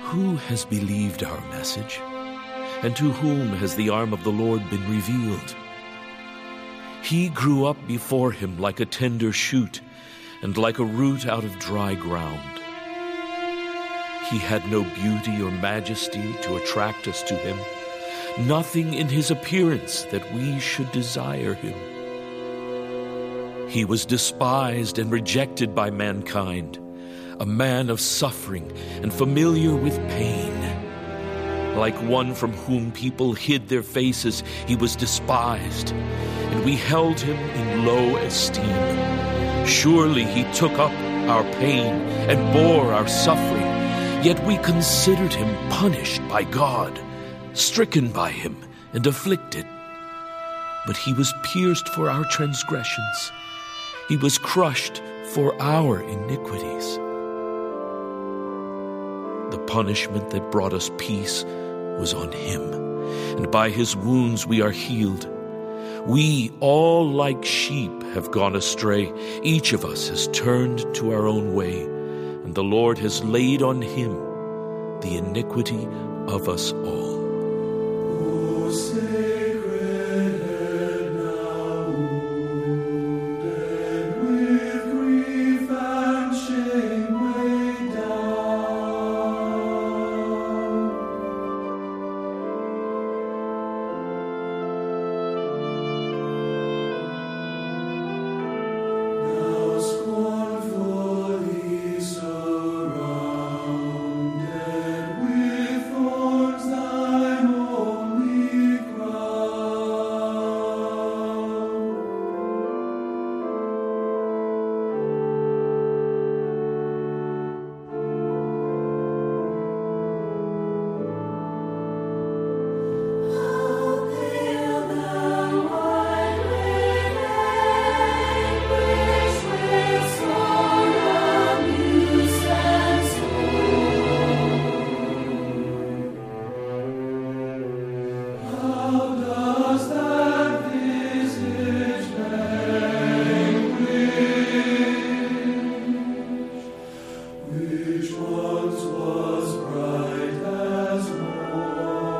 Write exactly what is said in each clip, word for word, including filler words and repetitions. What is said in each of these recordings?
Who has believed our message? And to whom has the arm of the Lord been revealed? He grew up before him like a tender shoot, and like a root out of dry ground. He had no beauty or majesty to attract us to him, nothing in his appearance that we should desire him. He was despised and rejected by mankind, a man of suffering and familiar with pain. Like one from whom people hid their faces, he was despised, and we held him in low esteem. Surely he took up our pain and bore our suffering, yet we considered him punished by God, stricken by him and afflicted. But he was pierced for our transgressions. He was crushed for our iniquities. The punishment that brought us peace was on him, and by his wounds we are healed. We all like sheep have gone astray. Each of us has turned to our own way, and the Lord has laid on him the iniquity of us all. O sacred head now wounded with grief and shame weighed down, now scornfully surrounded with thorns, thine only crown. How pale thou art with anguish, with sore abuse and sorrow. How does that visage languish, which once was bright as morn?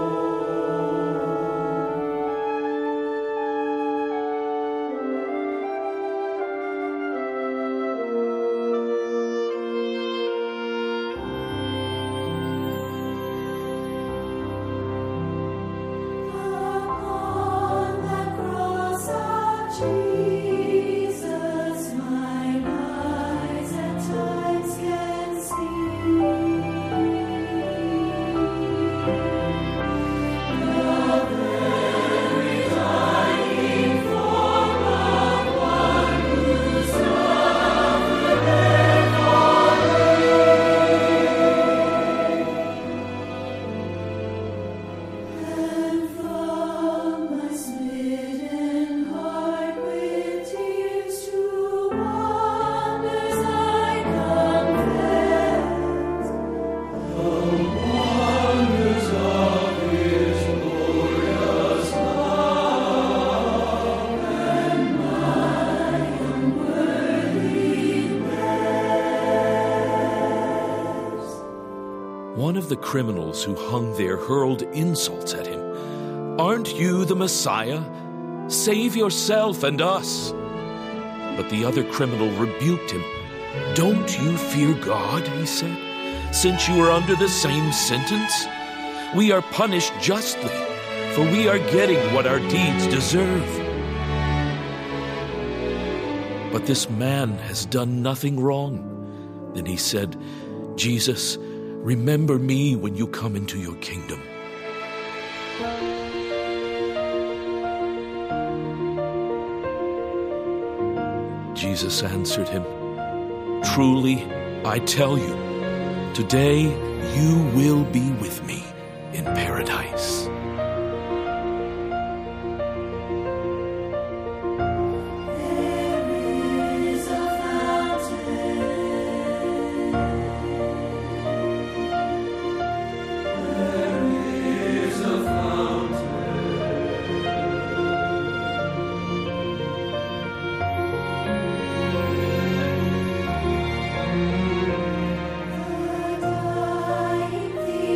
Upon that cross of Jesus, mine eyes at times can see the very dying form of one who suffered there for and from my smitten heart with tears true wonders I confess, the wonders of his glorious love and my unworthy best. One of the criminals who hung there hurled insults at him. "Aren't you the Messiah? Save yourself and us." But the other criminal rebuked him. "Don't you fear God," he said, "since you are under the same sentence? We are punished justly, for we are getting what our deeds deserve. But this man has done nothing wrong." Then he said, "Jesus, remember me when you come into your kingdom." Jesus answered him, "Truly, I tell you, today you will be with me in paradise." There is a fountain, there is a fountain, the dying thief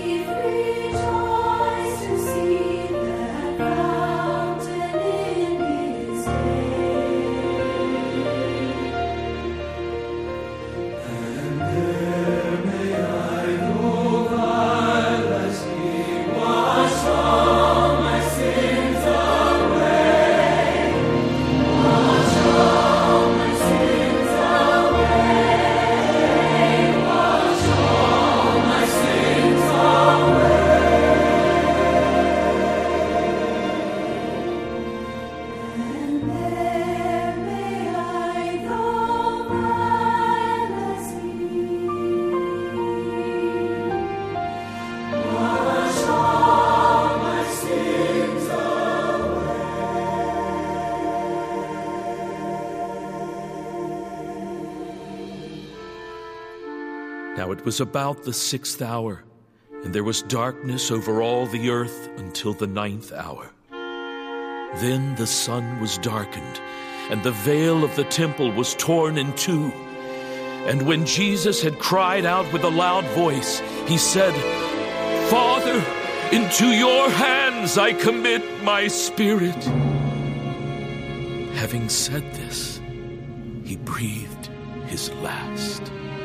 Now it was about the sixth hour, and there was darkness over all the earth until the ninth hour. Then the sun was darkened, and the veil of the temple was torn in two. And when Jesus had cried out with a loud voice, he said, "Father, into your hands I commit my spirit." Having said this, he breathed his last.